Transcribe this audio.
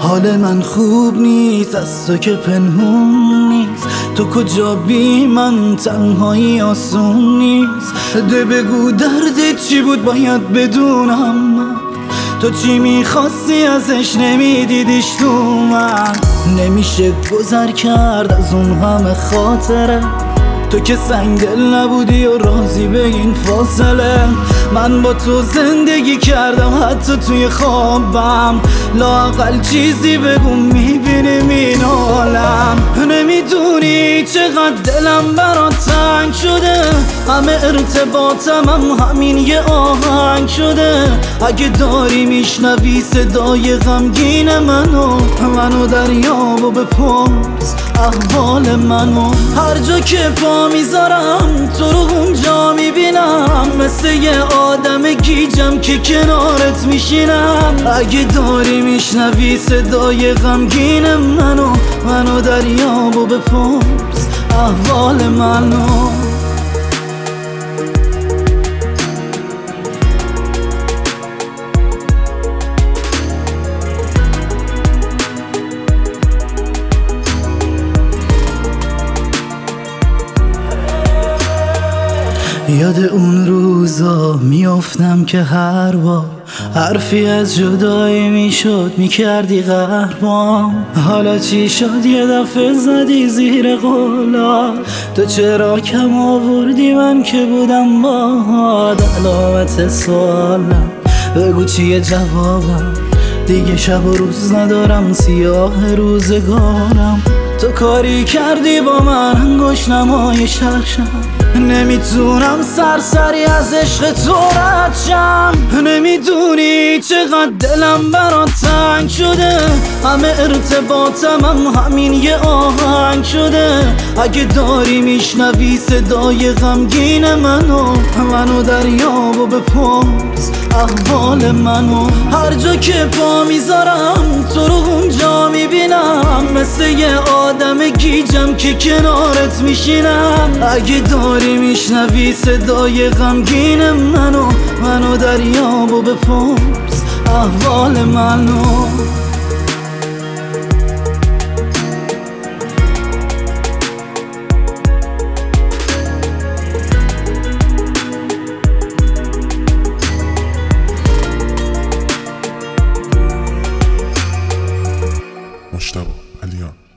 حال من خوب نیست از تو که پنهون نیست. تو کجا بی من تنهایی آسون نیست. ده بگو دردت چی بود باید بدونم من. تو چی میخواستی ازش نمیدیدیش تو من. نمیشه گذر کرد از اون همه خاطره. تو که سنگ دل نبودی و راضی به این فاصله. من با تو زندگی کردم حتی توی خوابم. لااقل چیزی بگو میبینیم این عالم. نمیدونی چقدر دلم برات تنگ شده. همه ارتباطم همین یه آهنگ شده. اگه داری میشنوی صدای غمگین منو دریاب و بپرس احوال منو. هر جا که پا میذارم تو رو اونجا میبینم. مثل یه آدم گیجم که کنارت میشینم. اگه داری میشنوی صدای غمگین منو دریاب و بپرس احوال منو. یاد اون روزا میافتم که هر بار حرفی از جدایی میشد میکردی قهرمان. حالا چی شد یه دفعه زدی زیر قولا. تو چرا کم آوردی من که بودم باهات. علامت سوالم بگو چیه جوابم. دیگه شب و روز ندارم سیاه روزگارم. تو کاری کردی با من انگشت نمای شخشم. نمیتونم سرسری از عشق تو رد شم. نمیدونی چقدر دلم برات تنگ شده. همه ارتباطم همین یه آهنگ شده. اگه داری میشنوی صدای غمگین منو دریاب و بپرس احوال منو. هر جا که پا میذارم تو رو اونجا میبینم. مثل یه آدم گیجم که کنارت میشینم. اگه داری میشنوی صدای غمگین منو دریاب و بپرس احوال منو. مجتبی علیان.